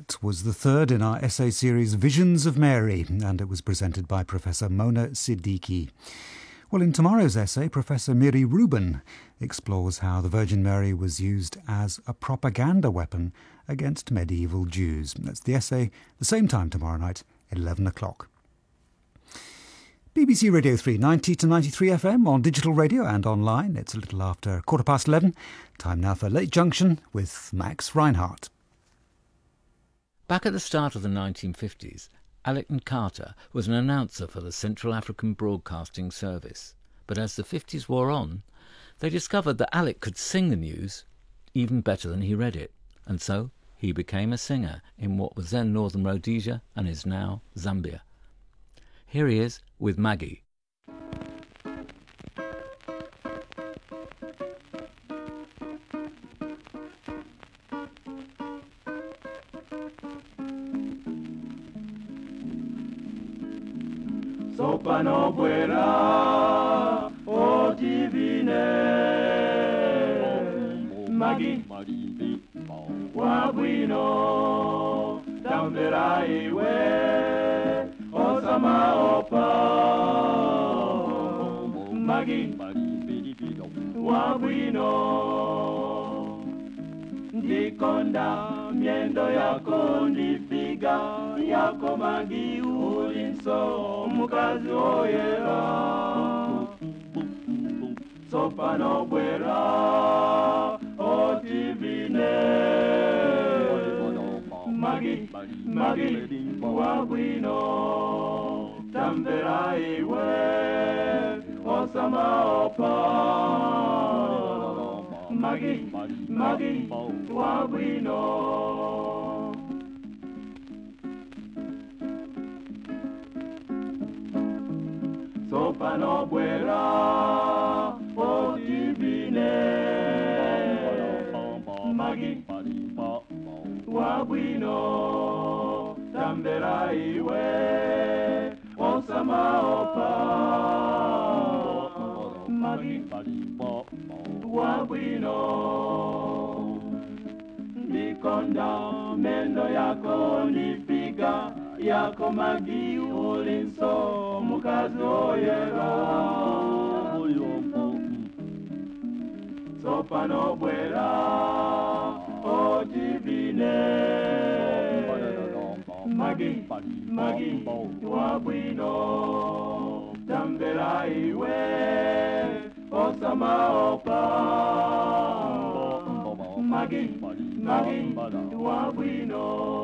That was the third in our essay series Visions of Mary, and it was presented by Professor Mona Siddiqui. Well, in tomorrow's essay, Professor Miri Rubin explores how the Virgin Mary was used as a propaganda weapon against medieval Jews. That's the essay, the same time tomorrow night, 11 o'clock. BBC Radio 3, 90 to 93 FM on digital radio and online. It's a little after 11:15. Time now for Late Junction with Max Reinhardt. Back at the start of the 1950s, Alec and Carter was an announcer for the Central African Broadcasting Service. But as the 50s wore on, they discovered that Alec could sing the news even better than he read it. And so he became a singer in what was then Northern Rhodesia and is now Zambia. Here he is with Maggie. Sopa no buena o divine Maggie Wabuino Tambera iwe Osama opa Maggie Wabuino Ndikonda miendo yako ndifiga yako Maggie ulinso mukazi oyera Sopa no buena o divine Maggie Wabuino Tambera iwe Osama opa Maggie Wabuino Sopa no buena o divine Maggie Wabuino Tambera iwe Osama opa Maggie Wabuino Ndikonda mendo yako nifiga yako Maggie ulinso mukazi oyera Sopa no buena o divine Maggie Wabuino Tambera iwe Osama opa Maggie Wabuino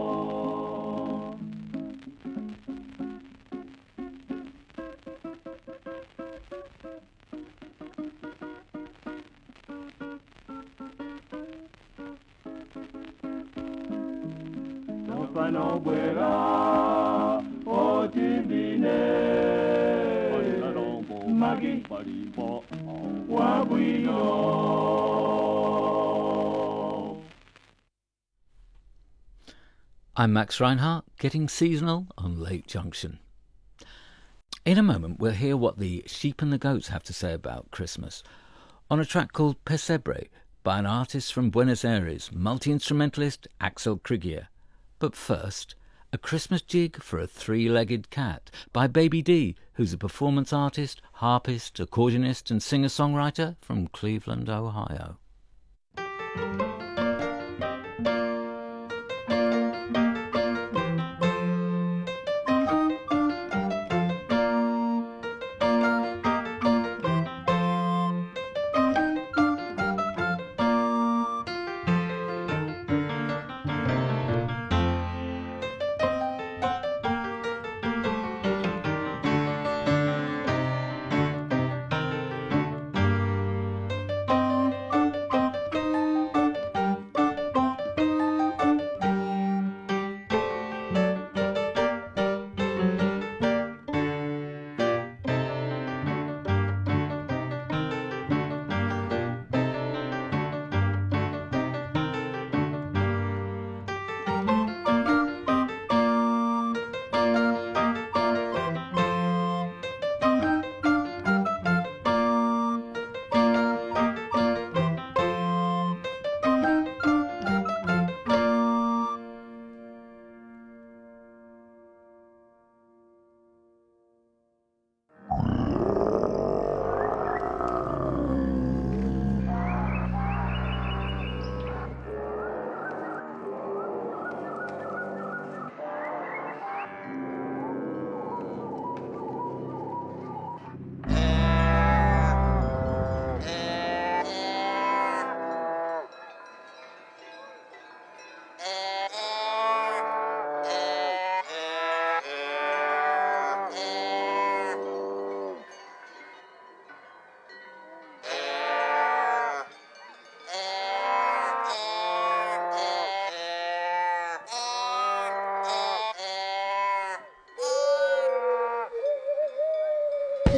Sopa no buena o divine Maggie Wabuino. I'm Max Reinhardt, getting seasonal on Late Junction. In a moment, we'll hear what the sheep and the goats have to say about Christmas on a track called Pesebre by an artist from Buenos Aires, multi-instrumentalist Axel Krieger. But first, a Christmas jig for a three-legged cat by Baby D, who's a performance artist, harpist, accordionist and singer-songwriter from Cleveland, Ohio.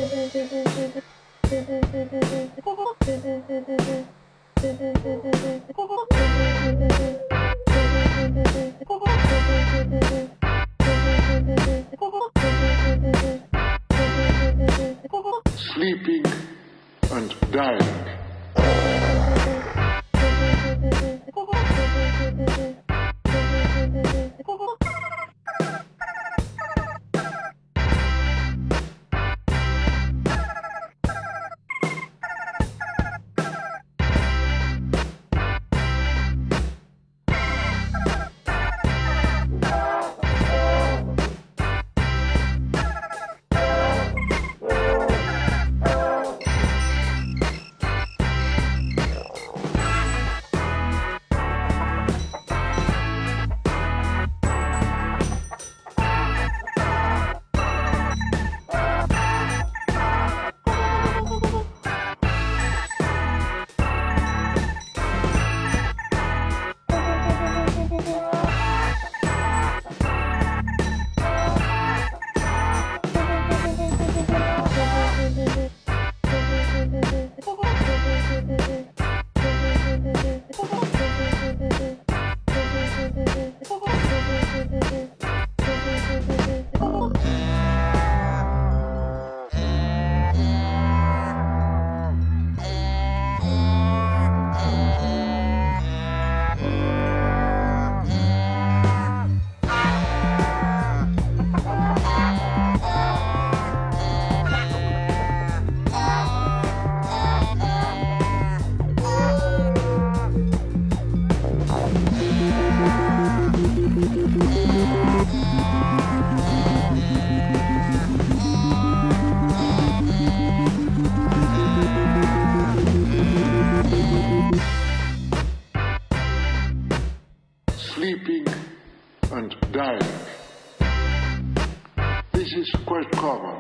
Sleeping and dying. Sleeping and dying. This is quite common.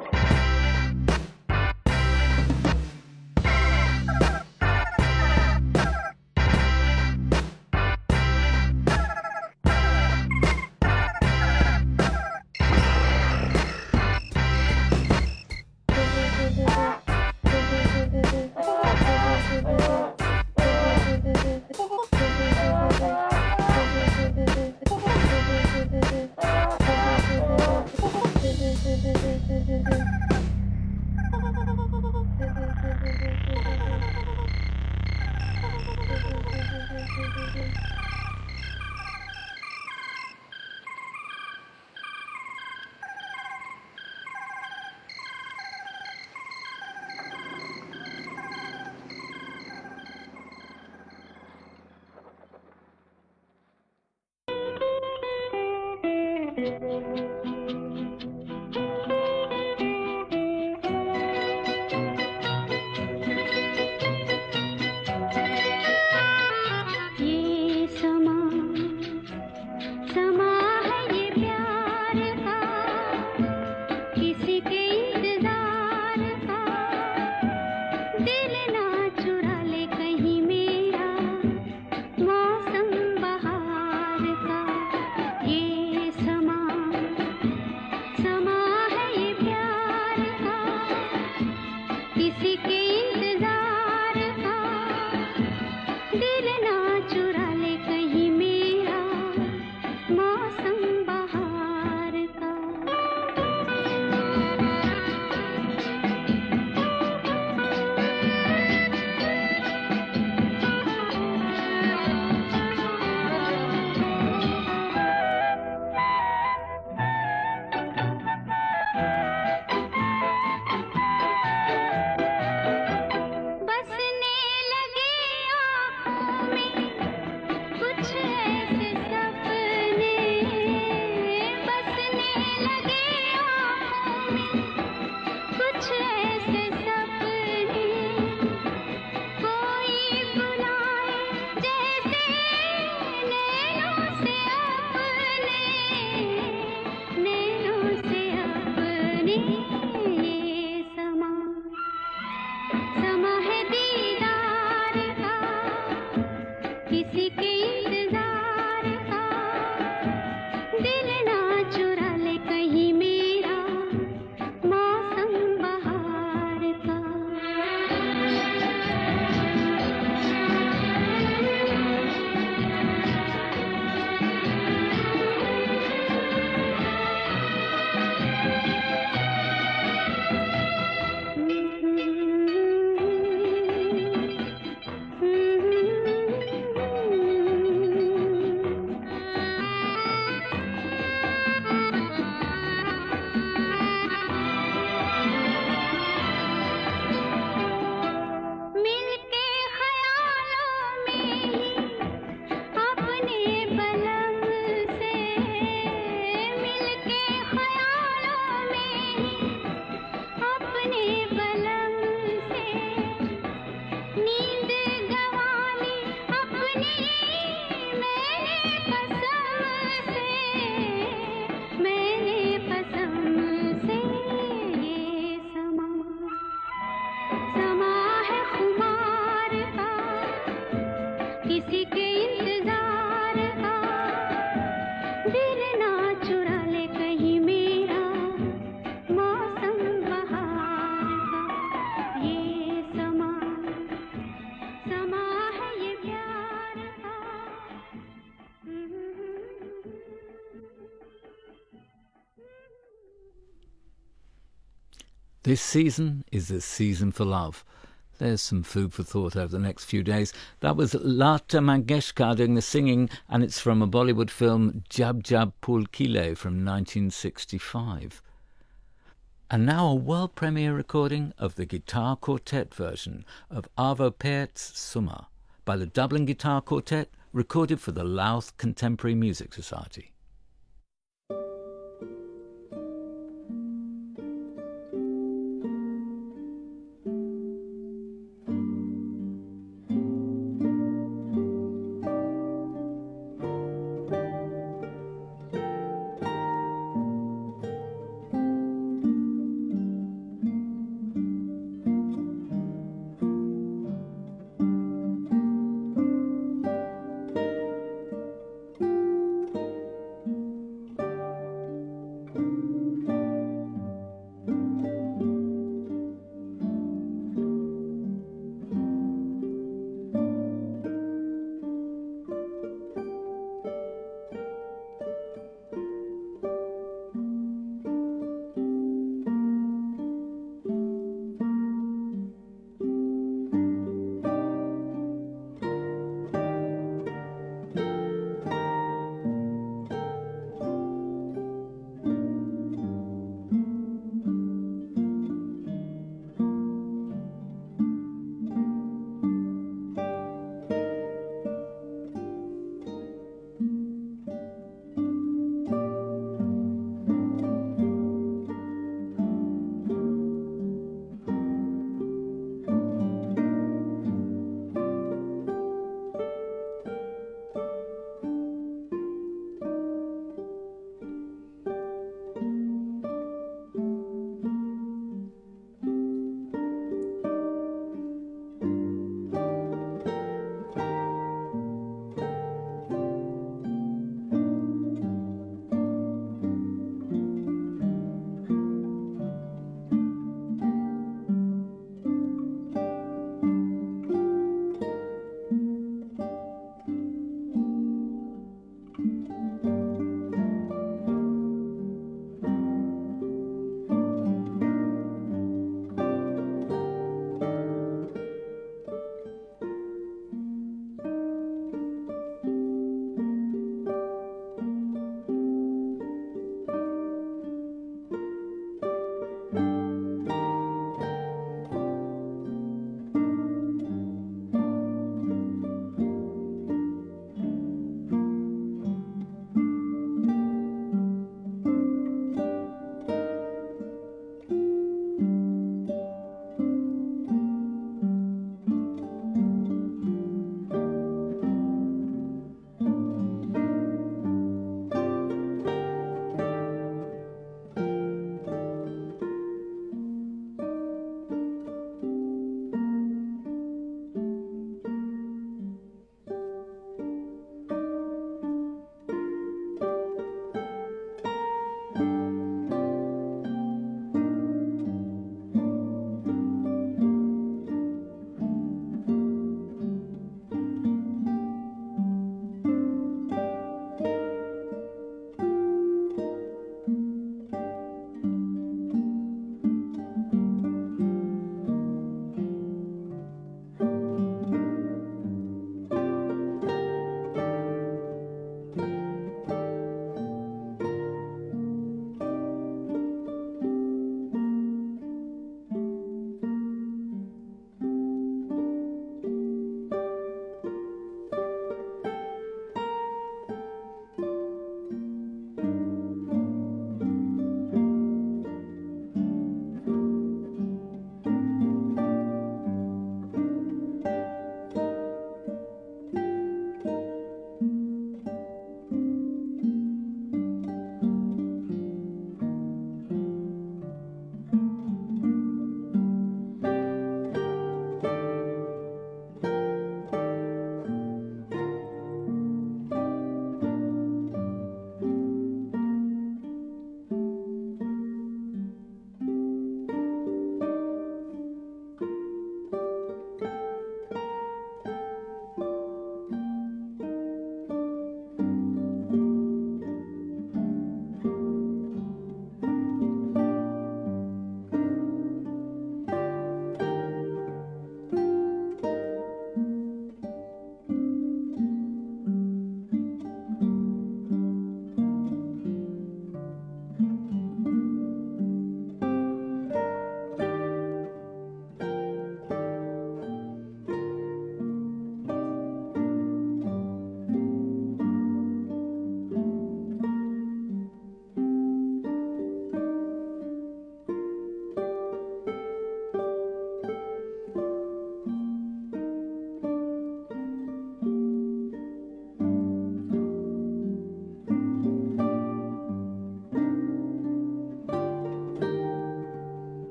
दिल ना चुरा ले कहीं मेरा मौसम बहार This season is the season for love. There's some food for thought over the next few days. That was Lata Mangeshkar doing the singing, and it's from a Bollywood film, Jab Jab Phul Khile, from 1965. And now a world premiere recording of the guitar quartet version of Arvo Pärt's Summer by the Dublin Guitar Quartet, recorded for the Louth Contemporary Music Society.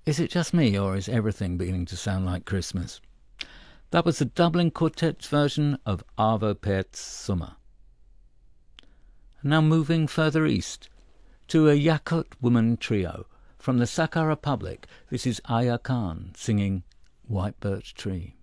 Is it just me, or is everything beginning to sound like Christmas? That was the Dublin Quartet's version of Arvo Pärt's Summer. Now moving further east to a Yakut woman trio. From the Sakha Republic, this is Aya Khan singing White Birch Tree.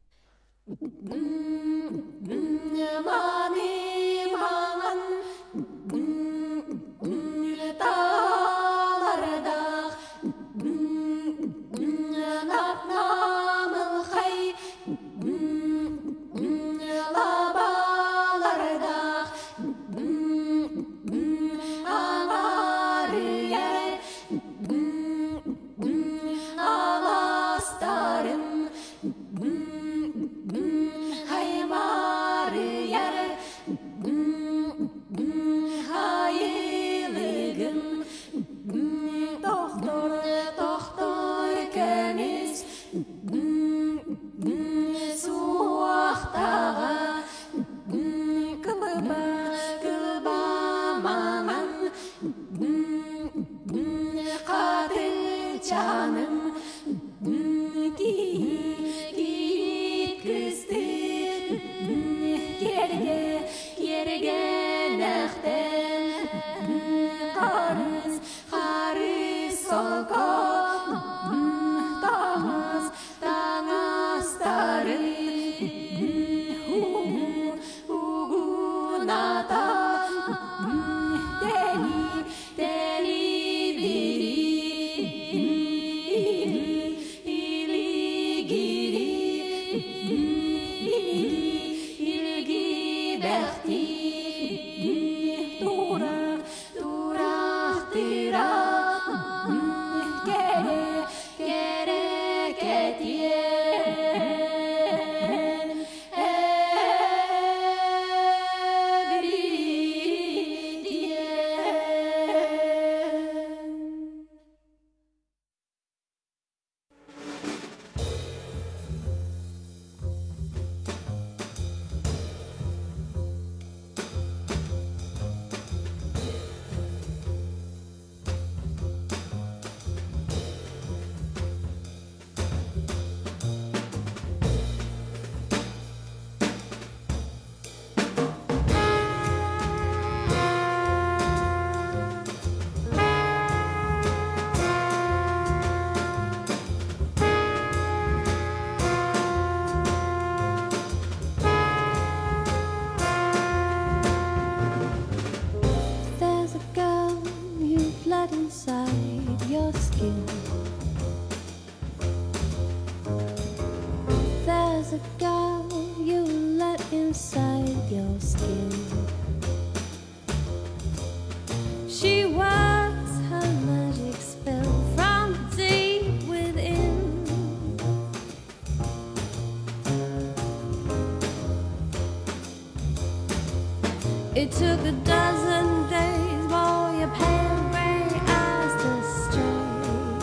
It took a dozen days for your pale gray eyes to stray.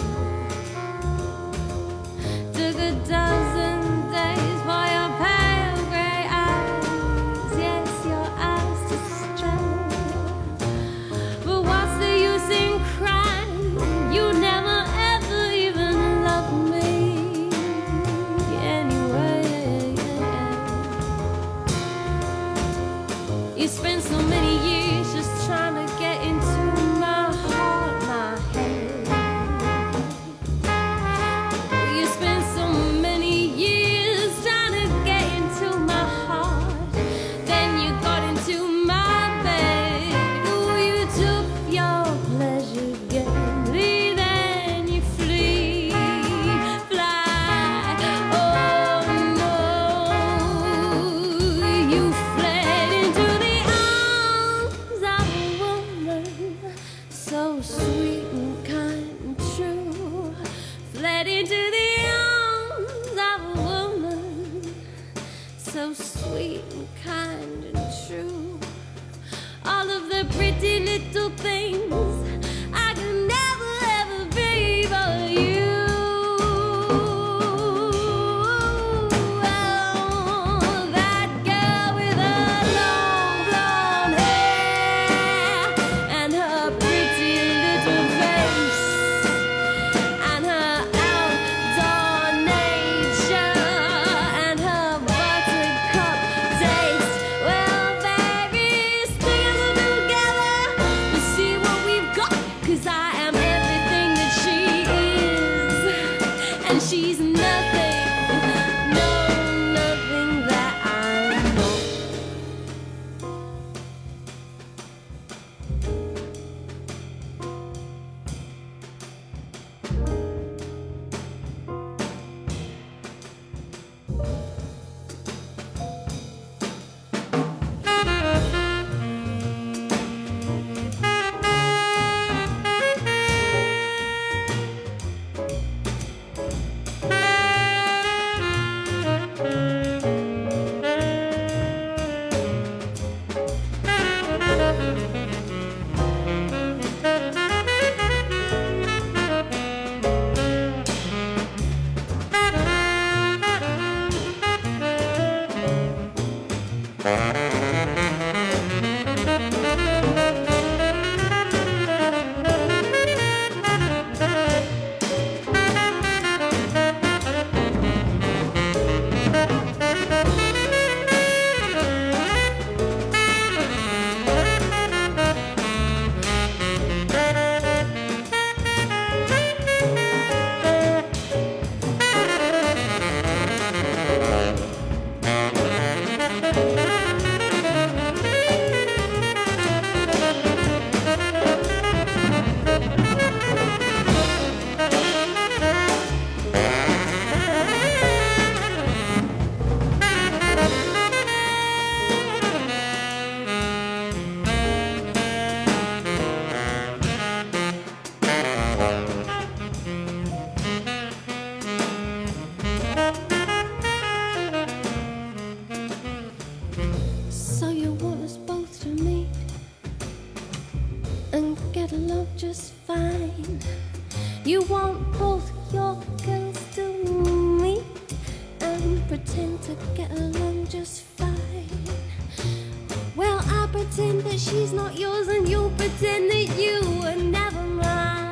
Took a dozen days for your pale gray eyes, yes, your eyes to stray. But what's the use in crying? You never ever even loved me anyway. You spent so many years just trying to get into my heart, my head. You spent so many years trying to get into my heart. Then you got into my bed. Oh, you took your pleasure gaily. Then you flee, fly. Oh no, you fled into the arms of a woman so sweet and kind and true. Fled into the arms of a woman so sweet and kind and true. All of the pretty little things I could never ever be but you. Oh, that girl with her long blonde hair and her pretty little face and her along just fine. You want both your girls to meet and pretend to get along just fine. Well, I pretend that she's not yours and you pretend that you were never mine.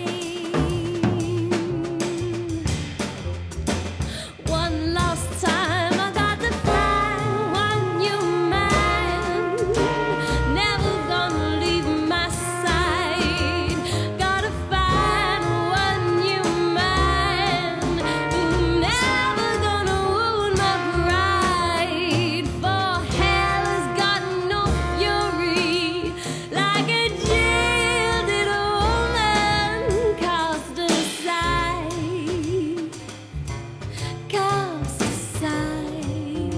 One last time I got to find one new man, never gonna leave my side. Gotta find one new man, never gonna wound my pride. For hell has got no fury like a jilted woman cast aside. Cast aside,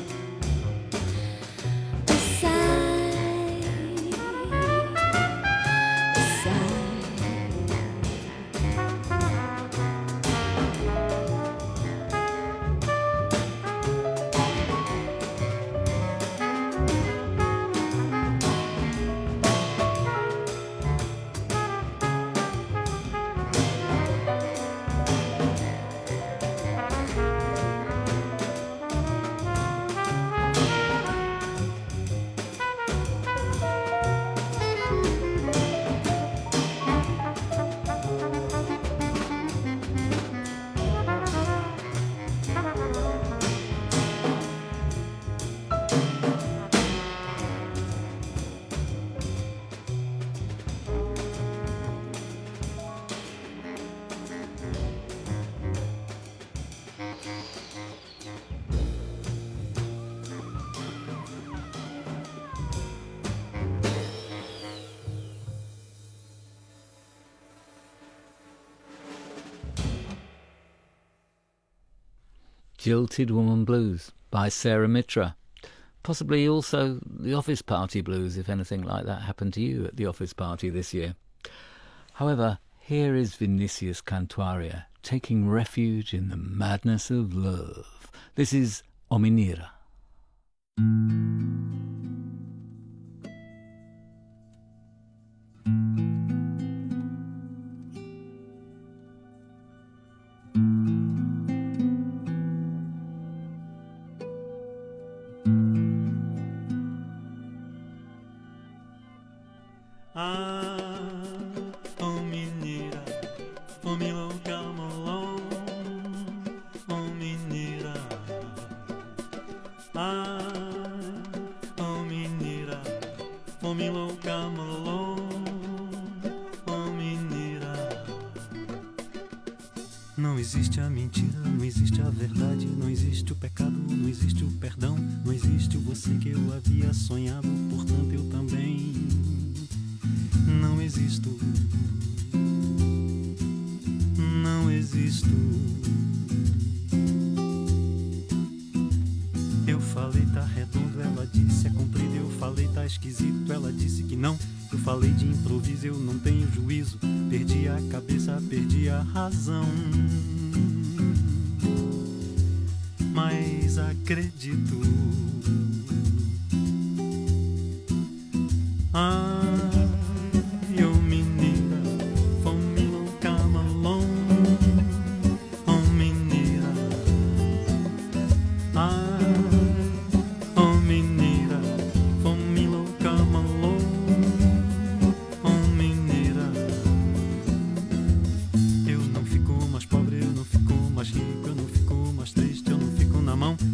aside, Jilted Woman Blues by Sarah Mitra. Possibly also the Office Party Blues, if anything like that happened to you at the office party this year. However, here is Vinicius Cantuaria taking refuge in the madness of love. This is Ominira. Oh menina, oh me louca molon, oh menina. Oh menina, oh me louca molon, oh menina. Não existe a mentira, não existe a verdade, não existe o pecado, não existe o perdão, não existe o você que eu havia sonhado, portanto eu também não existo, não existo. Eu falei tá redondo, ela disse é comprido. Eu falei tá esquisito, ela disse que não. Eu falei de improviso, eu não tenho juízo. Perdi a cabeça, perdi a razão, mas acredito.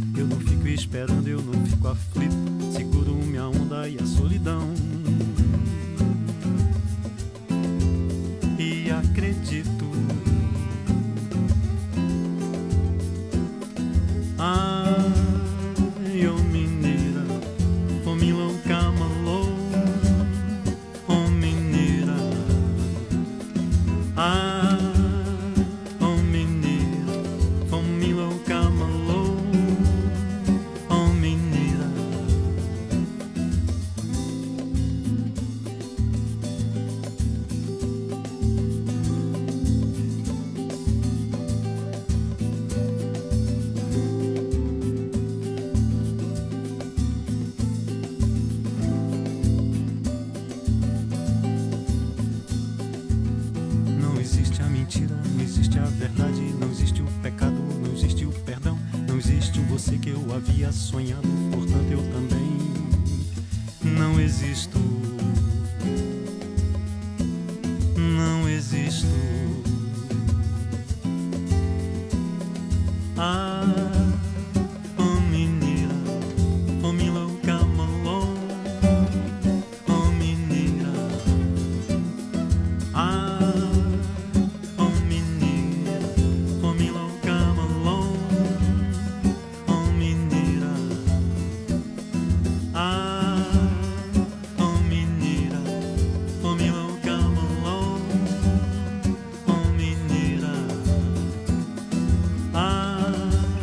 Esperando, eu não fico aflito. Seguro minha onda e a solidão mentira, não existe a verdade, não existe o pecado, não existe o perdão, não existe o você que eu havia sonhado, portanto eu também não existo. Não existo. Ah, oh menina, oh me louca malon, oh menina. Ah, oh menina, oh me louca malon, oh menina. Ah, oh menina, oh me louca malon, oh menina. Ah,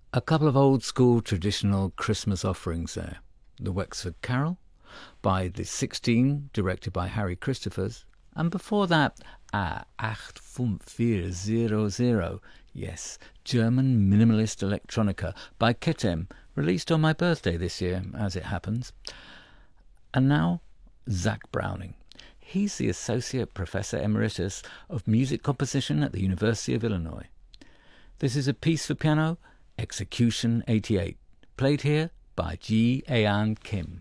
A couple of old school traditional Christmas offerings there. The Wexford Carol by the 16, directed by Harry Christophers, and before that, 85400, yes, German minimalist electronica by Ketem, released on my birthday this year, as it happens. And now, Zach Browning. He's the Associate Professor Emeritus of Music Composition at the University of Illinois. This is a piece for piano, Execution 88, played here by Ji Ayan Kim.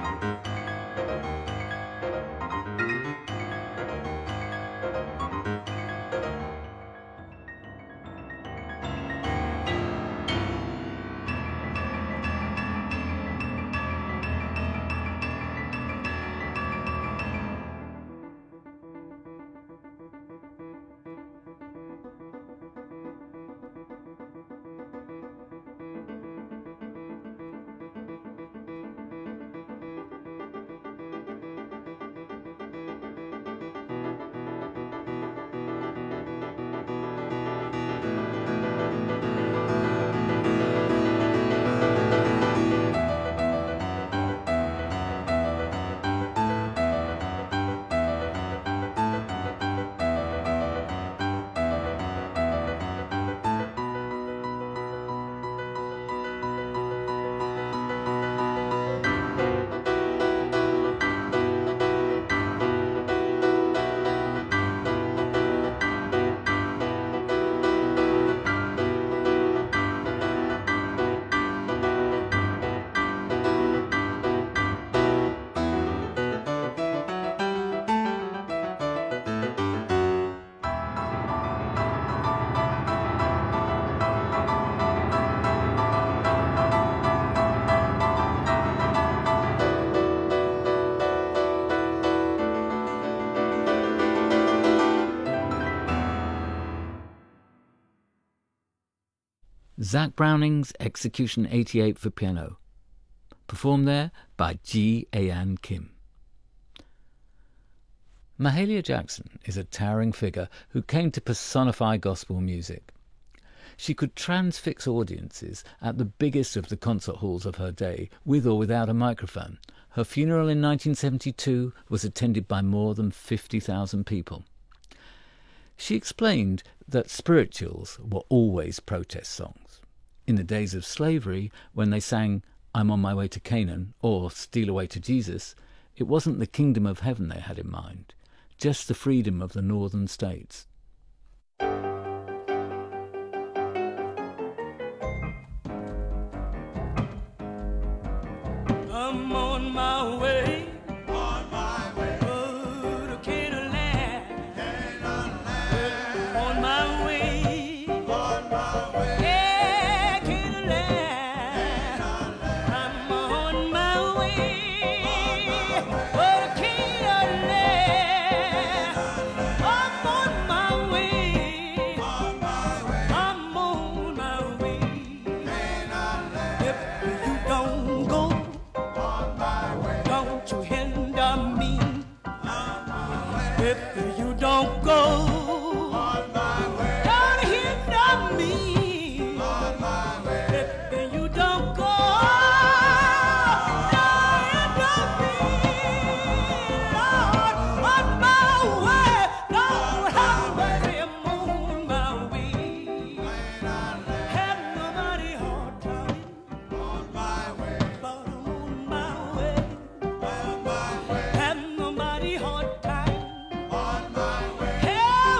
Zac Browning's Execution 88 for piano, performed there by Ji Ayan Kim. Mahalia Jackson is a towering figure who came to personify gospel music. She could transfix audiences at the biggest of the concert halls of her day, with or without a microphone. Her funeral in 1972 was attended by more than 50,000 people. She explained that spirituals were always protest songs. In the days of slavery, when they sang "I'm on my way to Canaan" or "Steal Away to Jesus," it wasn't the kingdom of heaven they had in mind, just the freedom of the northern states. I'm on my way. On my way. Oh, to Canaan land. Canaan land. On my way. On my way. Yeah, Canaan land. Canaan land. I'm on my way. Oh, to Canaan land. I'm on my way. On my way. I'm on my way. Canaan land. If you don't go, don't you hinder me. If you don't go, don't hinder me. If you don't go, don't hinder me. Lord, on my way, Lord, have mercy, I'm on my way. Have nobody hard time. On my way, but I'm on my way. Have nobody hard time. On my way. Have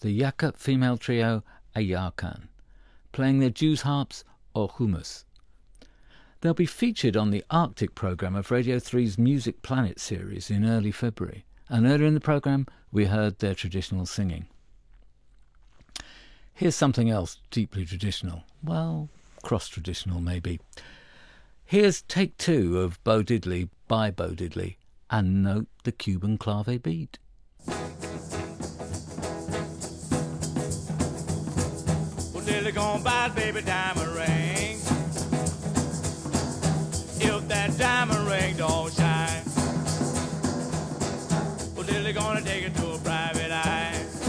the Yaka female trio Ayakan, playing their Jews harps or hummus. They'll be featured on the Arctic programme of Radio 3's Music Planet series in early February, and earlier in the programme we heard their traditional singing. Here's something else deeply traditional, well, cross-traditional maybe. Here's take 2 of Bo Diddley by Bo Diddley, and note the Cuban clave beat. Well, Dilly gon' buy baby diamond ring. If that diamond ring don't shine, well, Dilly gonna take it to a private eye.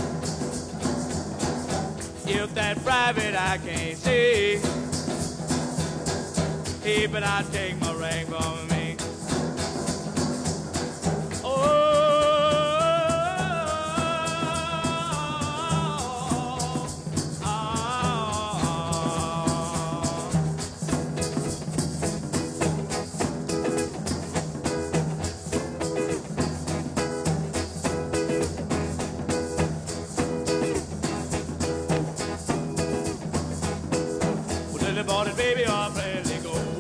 If that private eye can't see, he better take my ring from me. Bought it, baby, all pretty gold.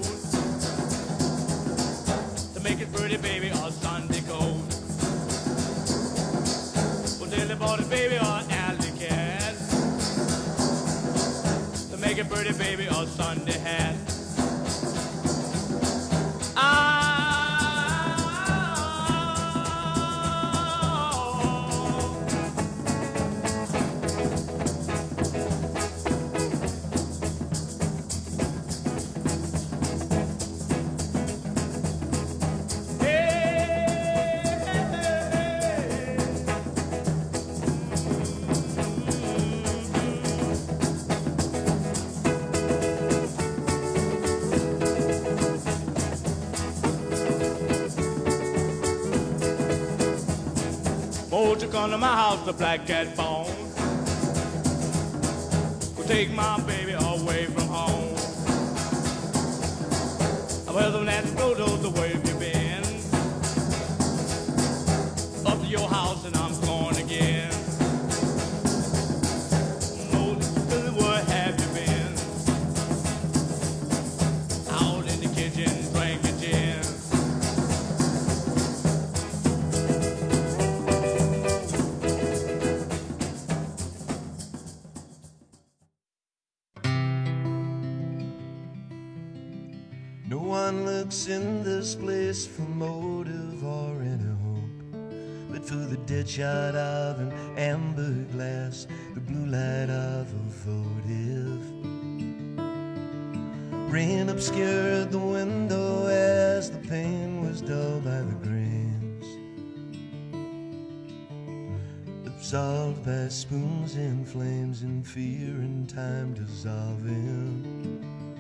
To make it pretty, baby, all Sunday gold. Well, Dilly bought it, baby, all alley cat. To make it pretty, baby, all Sunday hat. To come to my house, the black cat bone. Will take my baby away from home. Well, the natural photos, the way you've been. Up to your house and I'm gone again. No, where have you been? Out in the kitchen, drinking gin. No one looks in this place for motive or any hope, but for the dead shot of an amber glass, the blue light of a votive. Rain obscured the window as the pane was dulled by the grains, absolved by spoons and flames in fear and time dissolving.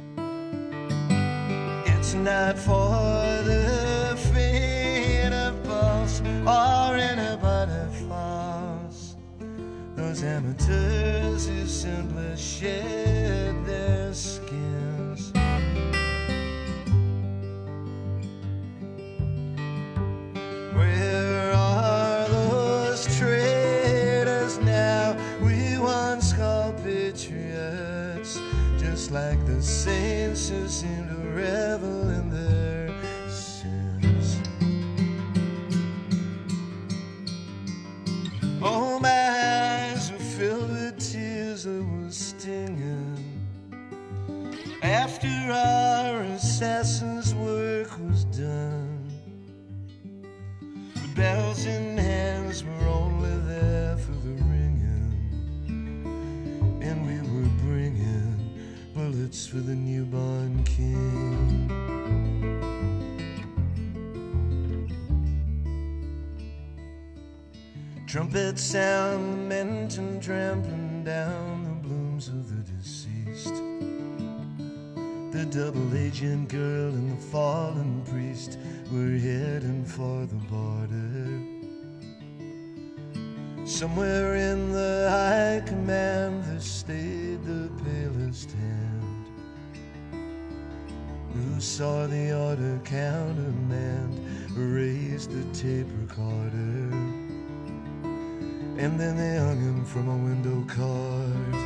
It's not for the faint of pulse or anybody false. Those amateurs who simply shed their skins. Where are those traitors now we once called patriots? Just like the saints who seem to revel in their sins. Oh, my eyes were filled with tears that were stinging after our assassin's work was done. The bells in hands were only there for the ringing, and we were bringing bullets for the newborn king. Trumpets sound lament and trampling down the blooms of the deceased. The double agent girl and the fallen priest were heading for the border. Somewhere in the high command there stayed the palest hand, who saw the order countermand raise the tape recorder. and then they hung him from a window cart.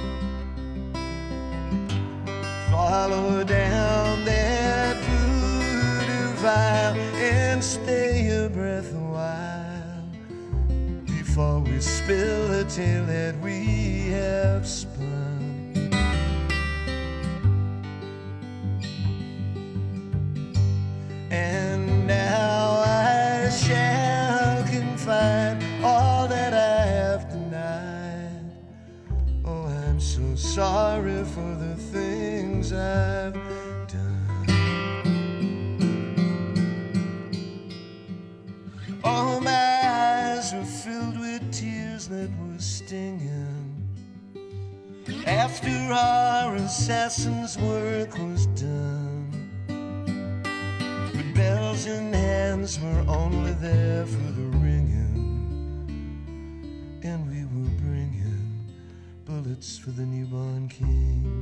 Follow down that voodoo file and stay your breath a while before we spill the tale that we have spun. And now I shall confide all that I have denied. Oh, I'm so sorry for the things I've done. All my eyes were filled with tears that were stinging after our assassin's work was done. But bells in hands were only there for the ringing, and we were bringing bullets for the newborn king.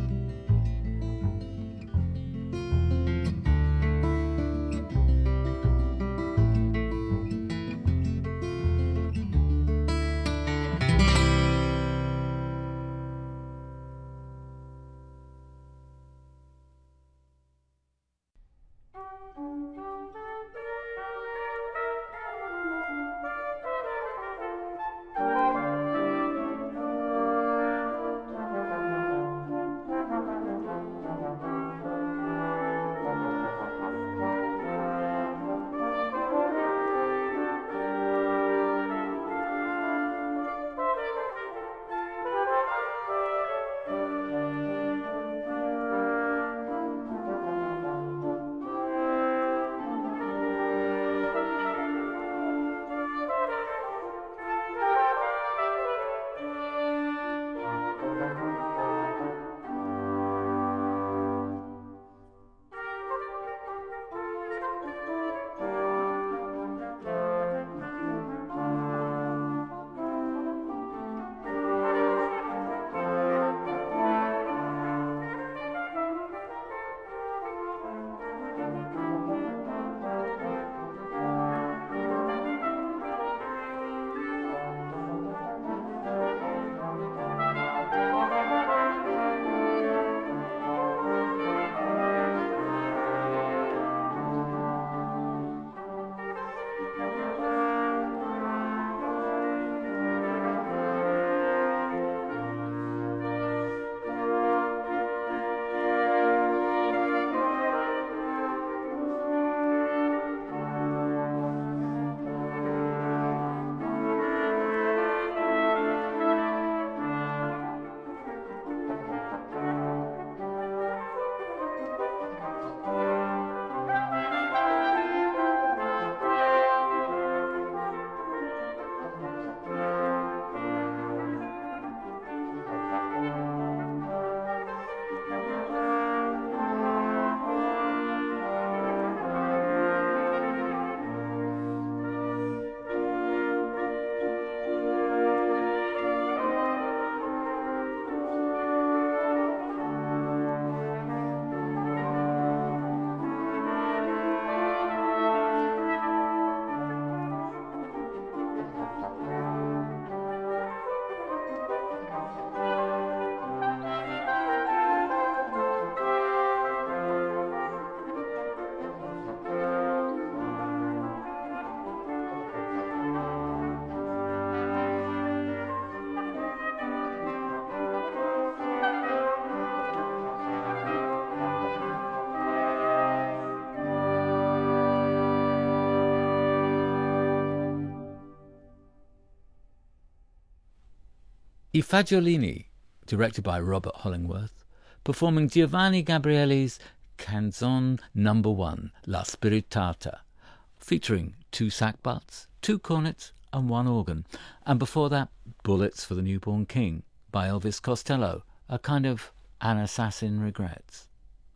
I Fagiolini, directed by Robert Hollingworth, performing Giovanni Gabrieli's Canzone No. 1, La Spiritata, featuring 2 sackbuts, 2 cornets and 1 organ, and before that, Bullets for the Newborn King by Elvis Costello, a kind of An Assassin Regrets.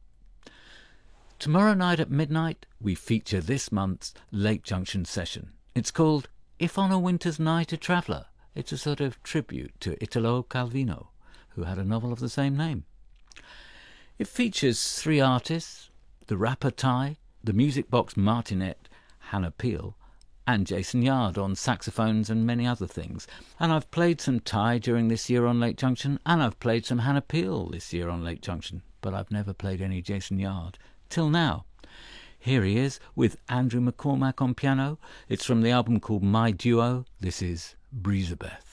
Tomorrow night at midnight, we feature this month's Lake Junction session. It's called If on a Winter's Night a Traveller. It's a sort of tribute to Italo Calvino, who had a novel of the same name. It features 3 artists, the rapper Ty, the music box martinet Hannah Peel, and Jason Yard on saxophones and many other things. And I've played some Ty during this year on Lake Junction, and I've played some Hannah Peel this year on Lake Junction, but I've never played any Jason Yard, till now. Here he is with Andrew McCormack on piano. It's from the album called My Duo. This is Breezabeth.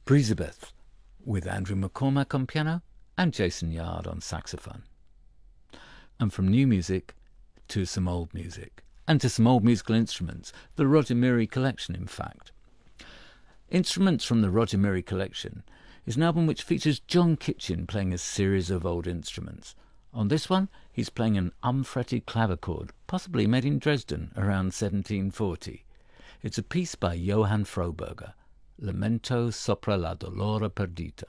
Brisabeth, with Andrew McCormack on piano and Jason Yard on saxophone. And from new music to some old music, and to some old musical instruments, the Roger Murray collection, in fact. Instruments from the Roger Murray collection is an album which features John Kitchen playing a series of old instruments. On this one, he's playing an unfretted clavichord, possibly made in Dresden around 1740. It's a piece by Johann Froberger, Lamento sopra la dolore perdita.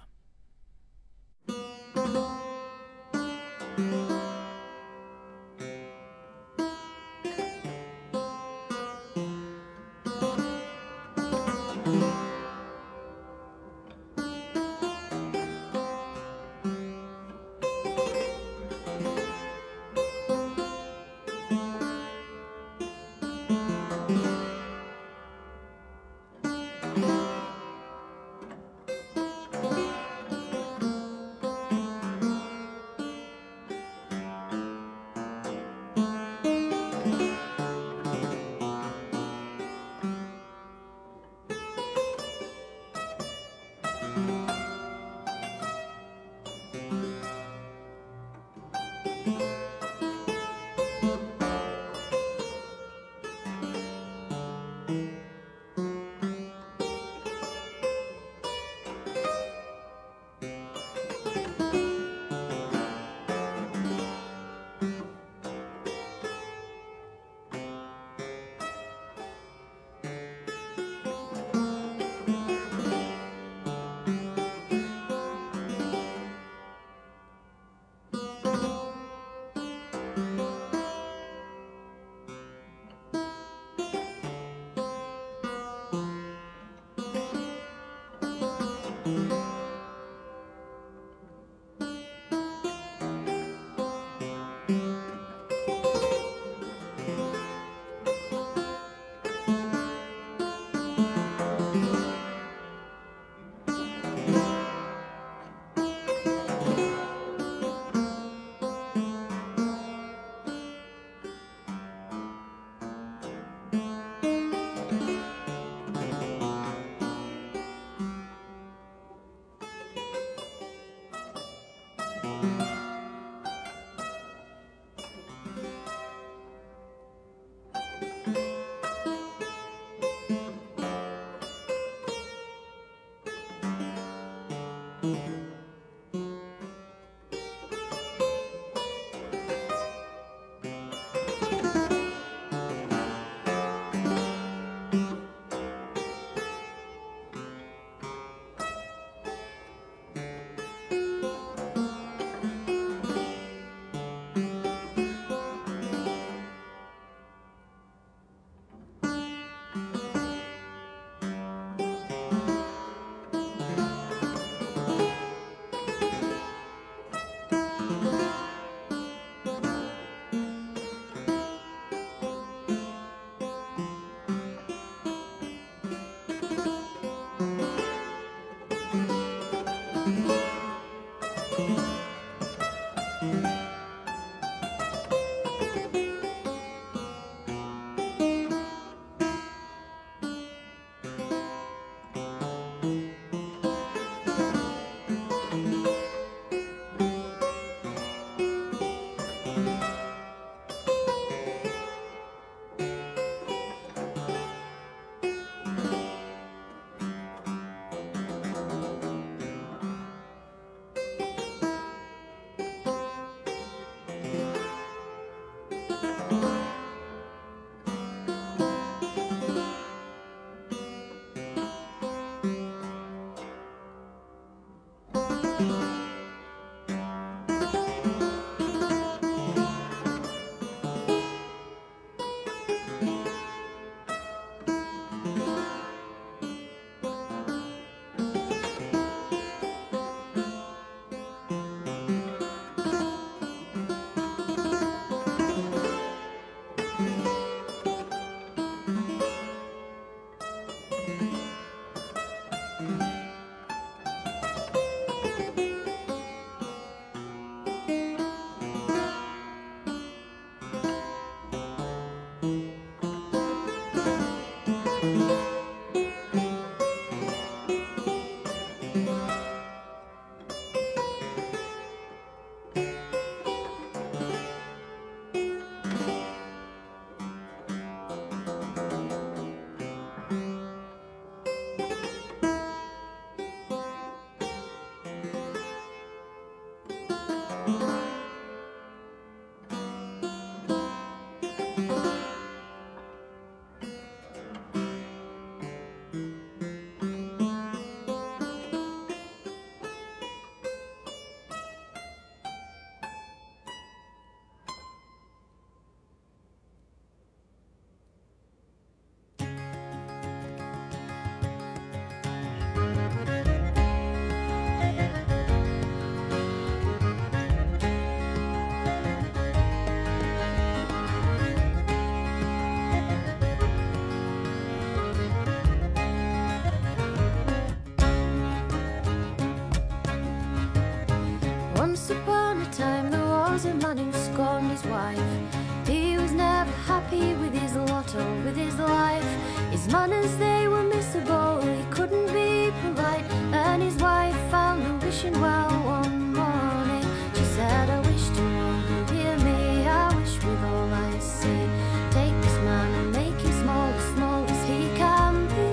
manners, they were missable. He couldn't be polite, and his wife found him wishing well one morning. She said, I wish to all who hear me, I wish with all I see, take this man and make him small as he can be.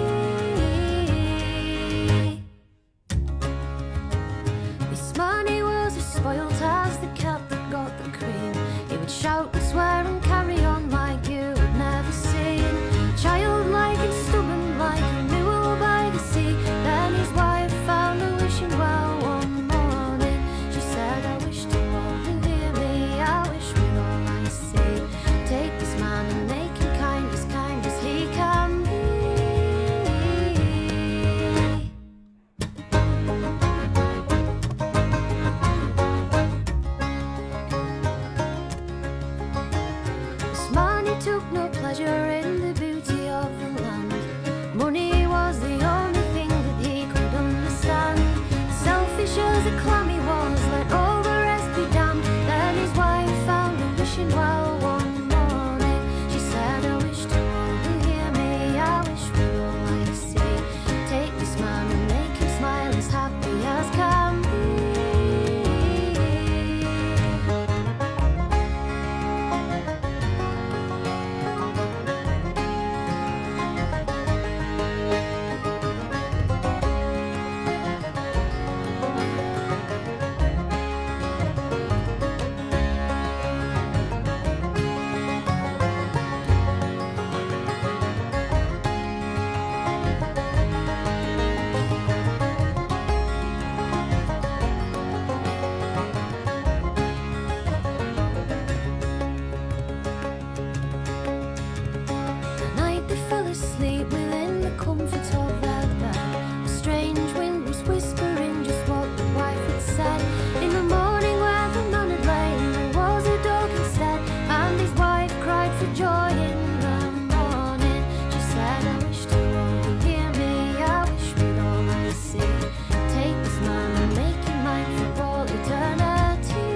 This man, he was as spoiled as the cat that got the cream. He would shout and swear and carry on like you had never seen. Childlike and stubborn like a mule by the sea. Then his wife found her wishing well one morning. She said, I wish to all who hear me, I wish with all I see, take this man and make him kind as he can be. This man, he took no pleasure in the beauty of the land. Money was the only thing that he could understand. Selfish as a clam he was, let all the rest be damned. Then his wife found him wishing well one morning. She said, I wish to all who hear me, I wish with all I see, take this man and make him smile as happy as can be. The night they fell asleep within the comfort of their bed, a strange wind was whispering just what the wife had said. In the morning where the man had lain, there was a dog instead, and his wife cried for joy in the morning. She said, I wish to all who hear me, I wish with all I see, take this man and make him mine for all eternity.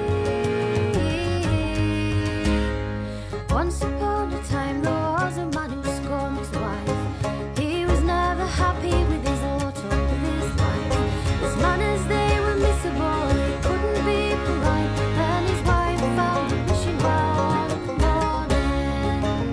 Once upon a time there was a man who scorned his wife. He was never happy with his lot or with his life. His manners, they were missable. He couldn't be polite, and his wife found him wishing well one morning.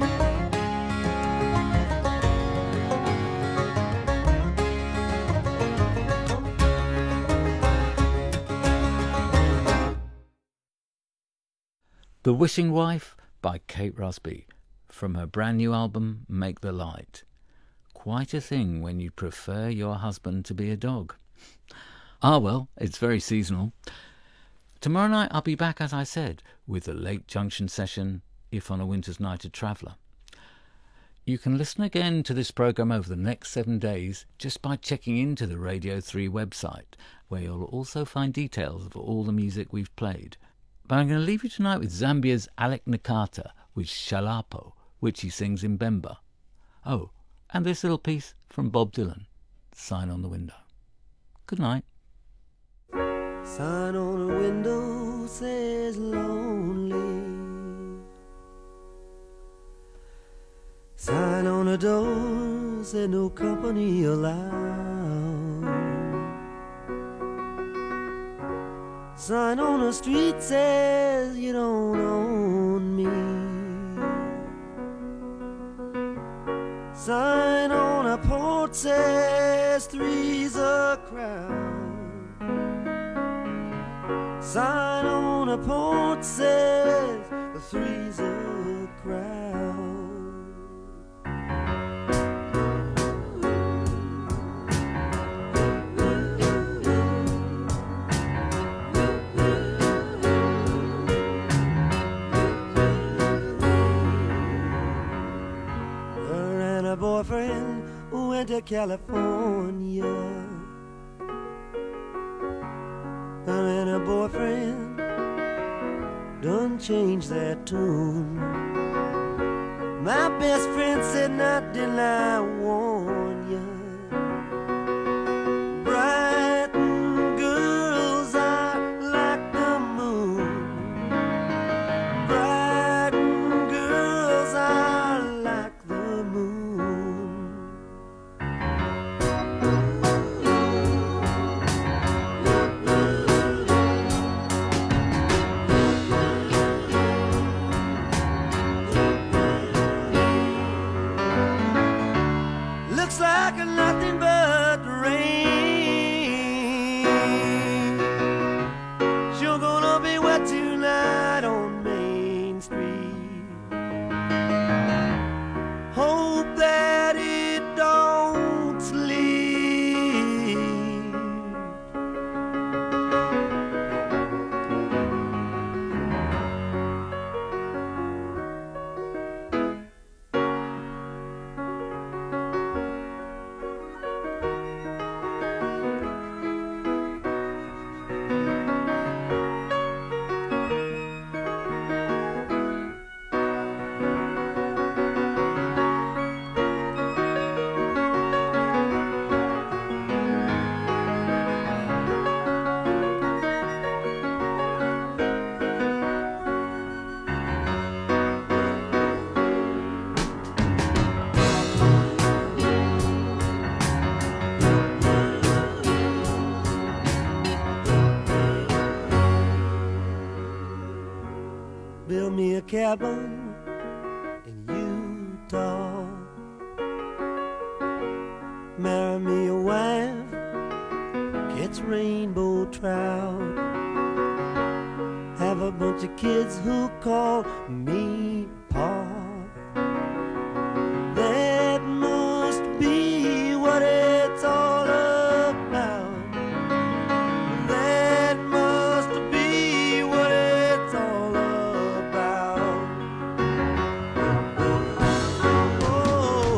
The Wishing Wife by Kate Rusby, from her brand new album Make the Light. Quite a thing when you prefer your husband to be a dog. Ah well, it's very seasonal. Tomorrow night I'll be back, as I said, with the Lake Junction session, If on a Winter's Night a Traveller. You can listen again to this programme over the next 7 days just by checking into the Radio 3 website, where you'll also find details of all the music we've played. But I'm going to leave you tonight with Zambia's Alec Nakata with Shalapo, which he sings in Bemba. Oh, and this little piece from Bob Dylan, Sign on the Window. Good night. Sign on a window says lonely. Sign on a door says no company allowed. Sign on a street says you don't own me. Sign on a porch says three's a crowd. Sign on a porch says three's a crowd. Her and her boyfriend went to California. Her and her boyfriend done changed their tune. My best friend said, not till I warn ya. Bright girls are like the moon. Bright girls are like the moon. like nothing but the rain. Sure gonna be wet tonight on Main Street. Hope that it don't sleep. Build me a cabin in Utah. Marry me a wife, catch rainbow trout. Have a bunch of kids who call me Pa. That must be what it's all about. That must be what it's all about. Oh.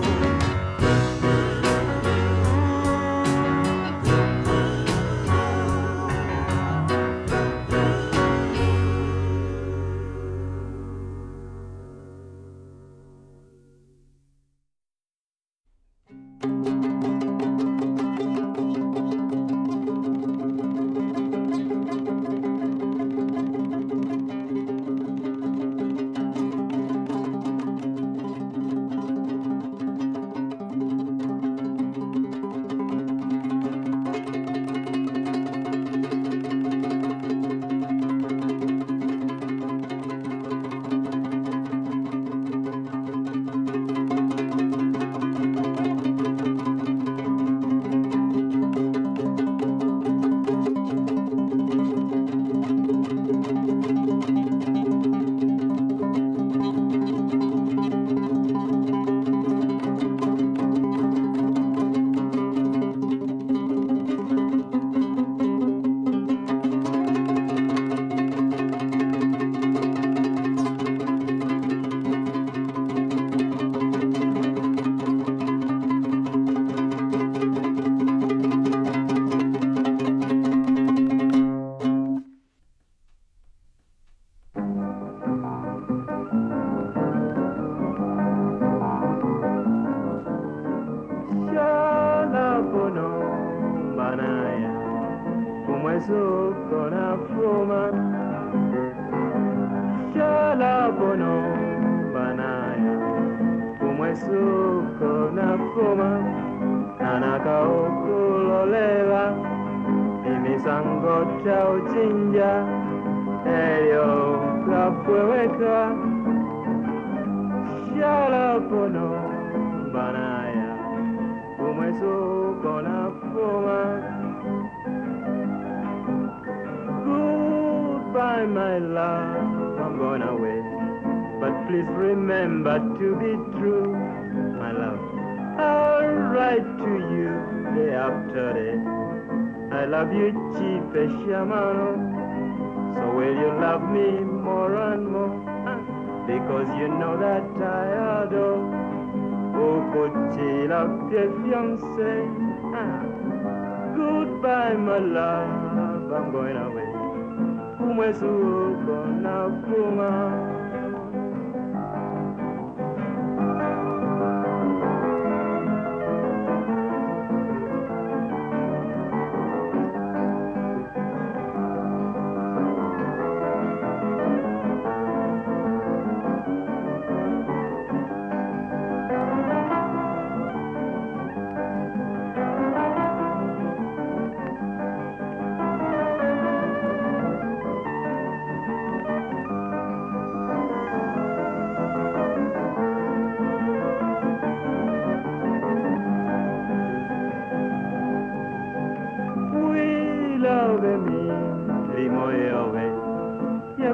Goodbye, my love, I'm going away. But please remember to be true, my love. I'll write to you day after day. I love you, Chief Shamano. So will you love me more and more? Because you know that I adore. Oh, faut-il appeler fiancé? Goodbye, my love, I'm going away. Umwesuko na kuma.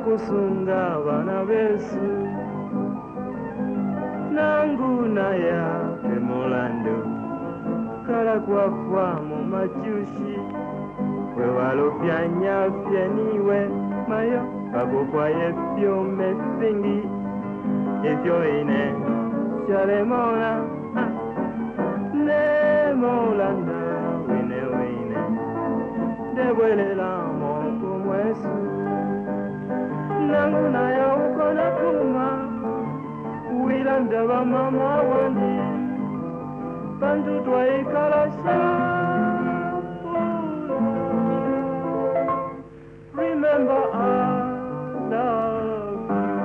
kusunga abana besu nanguna yafe mulando kala kwafwa mu machushi wewalopyanyafye niwe mayo kakukwaye fyome singi ifyo ine shalemona ne molanda wine wine debwelela moko mwesu nanguna ya ukona kuma wilanda ba mama wandi bantu twaikalasha remember I love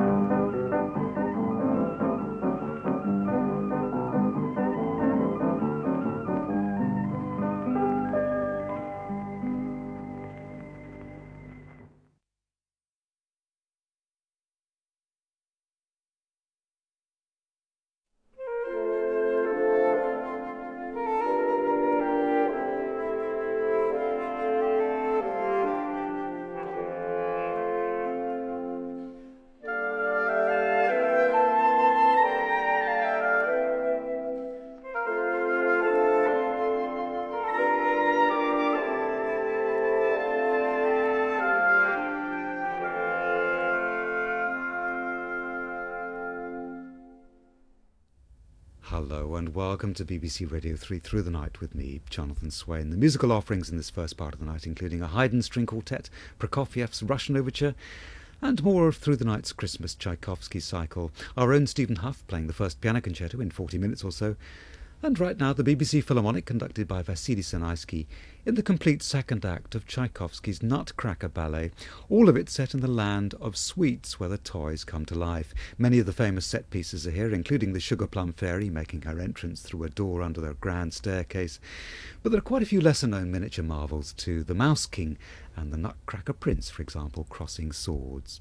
Hello and welcome to BBC Radio 3 Through the Night with me, Jonathan Swain. The musical offerings in this first part of the night including a Haydn string quartet, Prokofiev's Russian overture, and more of Through the Night's Christmas Tchaikovsky cycle. Our own Stephen Huff playing the first piano concerto in 40 minutes or so. And right now the BBC Philharmonic, conducted by Vasily Sanaisky, in the complete second act of Tchaikovsky's Nutcracker Ballet, all of it set in the land of sweets where the toys come to life. Many of the famous set pieces are here, including the Sugar Plum Fairy making her entrance through a door under their grand staircase. But there are quite a few lesser-known miniature marvels too, the Mouse King and the Nutcracker Prince, for example, crossing swords.